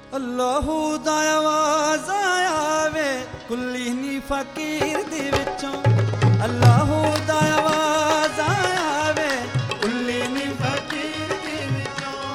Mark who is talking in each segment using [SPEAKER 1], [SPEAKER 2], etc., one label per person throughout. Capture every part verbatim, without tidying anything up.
[SPEAKER 1] अल्लाहू दा आवाज़ आवे कुल्ली नी फकीर दे विचों। अल्लाहू दा आवाज़ आवे कुल्ली नी फकीर दे विचों।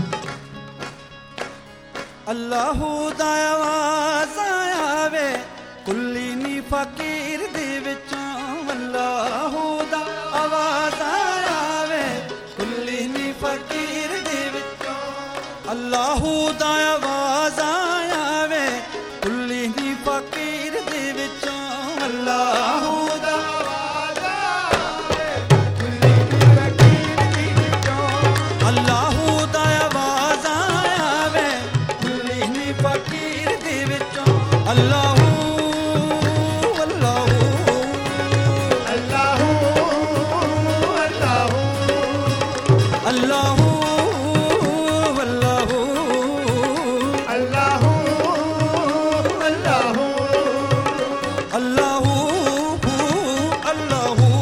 [SPEAKER 1] अल्लाहू दा आवाज़ आवे कुल्ली नी फकीर दे विचों। अल्लाहू दा आवाज़ आवे कुल्ली नी फकीर दे विचों। अल्लाहू दा आवाज़ आवे कुल्ली नी फकीर दे विचों। अल्लाहू दा आवाज़ आवे कुल्ली नी फकीर दे विचों। अल्लाहू दा आवाज़ आवे कुल्ली नी फकीर दे विचों। अल्लाहू अल्लाहू अल्लाहू अल्लाहू अल्लाहू अल्लाहू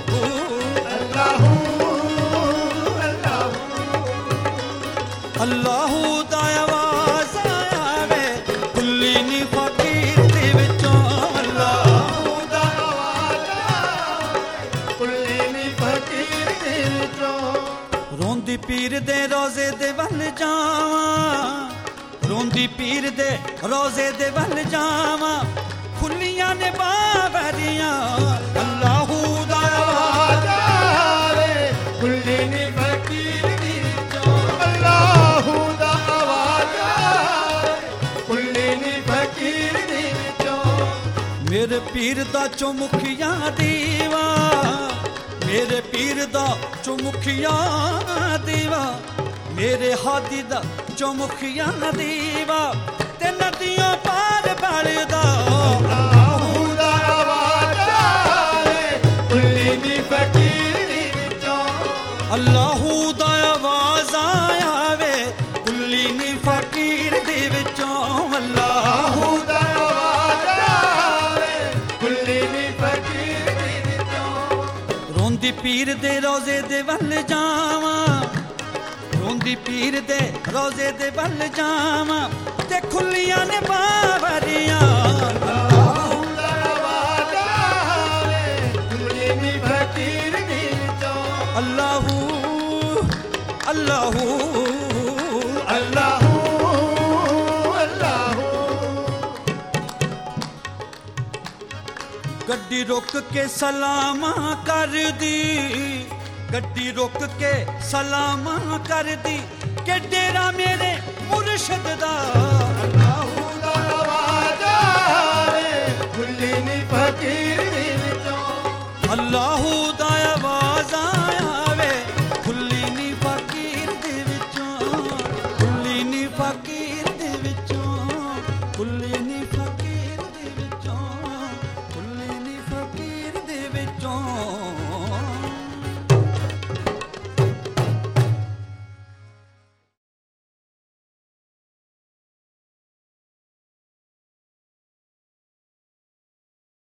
[SPEAKER 1] अल्लाहू दा आवाज़ आवे कुल्ली नी फकीर दे विचों। अल्लाहू दा आवाज़ आवे कुल्ली नी फकीर दे विचों। रोंदी पीर दे रोज़े दे वल जावां। रोंदी पीर दे रोज़े दे वल जावां। खुलियां ने बाबरियां। अल्लाहू दा आवाज़ आवे कुल्ली नी फकीर दे विचों। अल्लाहू दा आवाज़ आवे कुल्ली नी फकीर दे विचों। मेरे पीर दा चौमुखिया दीवा। मेरे पीर दा चौमुखिया दीवा। मेरे हादी दा चौमुखिया दीवा। ते नदियों पार बलदा। अल्लाहू दा आवाज़ आवे कुल्ली नी फकीर दे विचों। अल्लाहू दा आवाज़ आवे कुल्ली नी फकीर दे विचों। अल्लाहू दा आवाज़ आवे कुल्ली नी फकीर दे विचों। रोंदी पीर दे रोज़े दे वल जावां। रोंदी पीर दे रोज़े दे वल जावां। ते खुलियां ने बाबरियां। अल्लाहू दा आवाज़ आवे कुल्ली नी फकीर दे विचों। अल्लाहू अल्लाहू अल्लाहू अल्लाहू। गड्डी रोक के सलामा कर दी। गड्डी रोक के सलामा कर दी। के डेरा मेरे मुर्शद दा। अल्लाहू दा आवाज़ आवे कुल्ली नी फकीर दे विचों। अल्लाहू दा